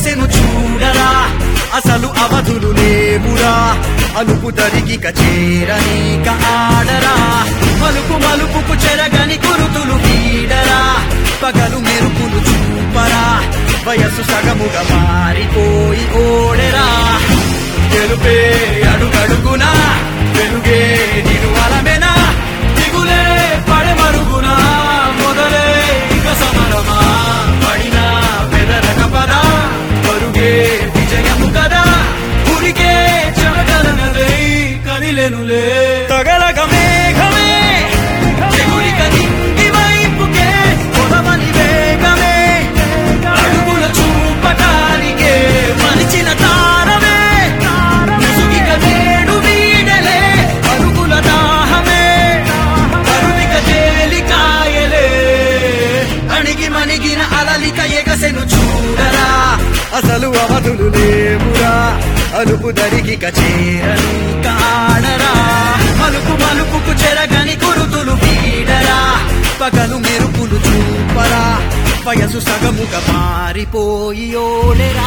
ఎగసెను చూడరా అసలు అవధులు లేవురా అలుపు తరిగిక చేరనీక ఆడరా మలుపు మలుపుకు చెరగని గురుతులు వీడరా పగలు మెరుపులు చూపరా వయస్సు సగముగా మారిపోయి ఓడెరా గెలుపే అడుగడుగునా వెలుగే నిను అలమెనా దిగులే పడమరుగునా మొదలే ఇక సమరమా పడినా బెదరక పదా పరుగే విజయము కదా ఉరికే చెమటలనలై కదిలెనులే తగలగ మేఘమే ఎగురిక నింగి వైపుకే కొదవని వేగమే అడుగుల చూపటానికే మరిచిన తారమే ముసుగిక నేడు వీడలే అరుగుల దాహమే కరువిక తేలికాయలే అణిగి మణిగిన అలలిక ఎగసెను చూడరా అసలు అవధులు లేవురా అలుపు దరిగిక చేరను కాడరా మలుపు మలుపుకు చెరగని గురుతులు వీడరా పగలు మెరుపులు చూపరా వయసు సగముగా మారిపోయి ఓడెరా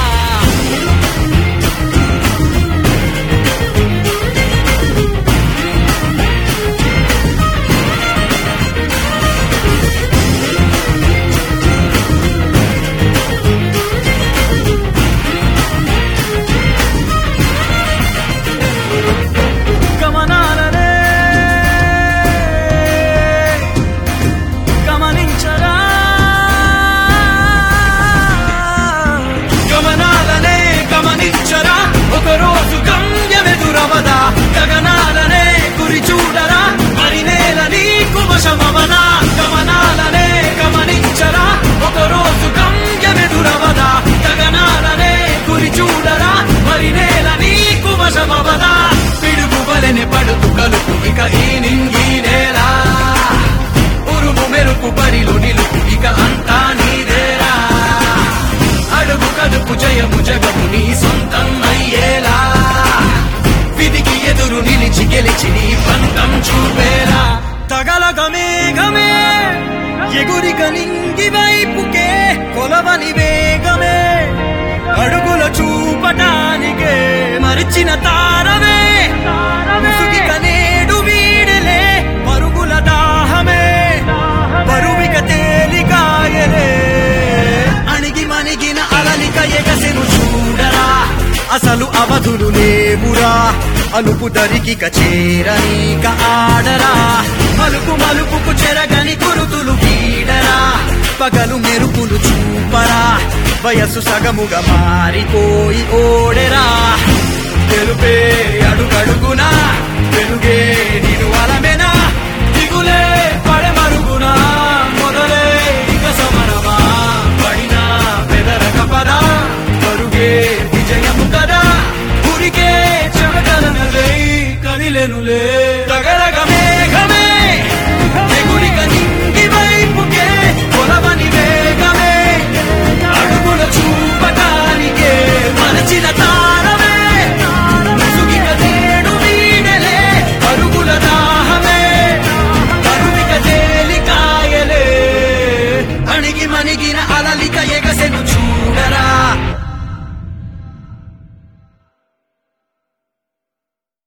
గమనాలనే గమనించరా గమనాలనే గమనించరా ఒకరోజు గమ్యమెదురవదా గగనాలనే గురి చూడరా మరి నేల నీకు వశమవనా గమనాలనే గమనించరా ఒకరోజు గమ్యమెదురవదా గగనాలనే గురి చూడరా మరి నేల నీకు వశమవదా పిడుగువలెనే పడుతు కలుపు ఇక ఈ నింగి నేల ఉరుము మెరుపు బరిలో నిలుపు ఇక అంతా నీదేరా అడుగు కదుపు జయము జగము నీ సొంతం అయ్యేలా విధికి ఎదురు నిలిచి గెలిచి నీ పంతం చూపేలా తగలగ మేఘమే ఎగురిక నింగి వైపుకే కొలవని వేగమే అడుగుల చూపటానికే మరిచిన తారమే ముసుగిక నేడు వీడలే పరుగుల దాహమే బరువిక తేలికాయలే అణిగి మణిగిన అలలిక ఎగసెను చూడరా అసలు అవధులు లేవురా అలుపు దరిగిక చేరనీక ఆడరా మలుపు మలుపుకు చెరగని గురుతులు వీడరా పగలు మెరుపులు చూపరా వయస్సు సగముగా మారిపోయి ఓడెరా గెలుపే అడుగడుగునా వెలుగే నిను అలమెనా దిగులే పడమరుగునా మొదలే ఇక సమరమా పడినా బెదరక పదా పరుగే విజయము కదా ఉరికే చెమటలనలై కదిలెనులే తగలగ మేఘమే ఎగురిక నింగి వైపుకే కొలవని వేగమే అడుగుల చూపటానికే మరచిన తారమే ముసుగిక నేడు వీడలే అరుగుల దాహమే కరువిక తేలికాయలే అణిగి మణిగిన అలలిక ఎగసెను చూడరా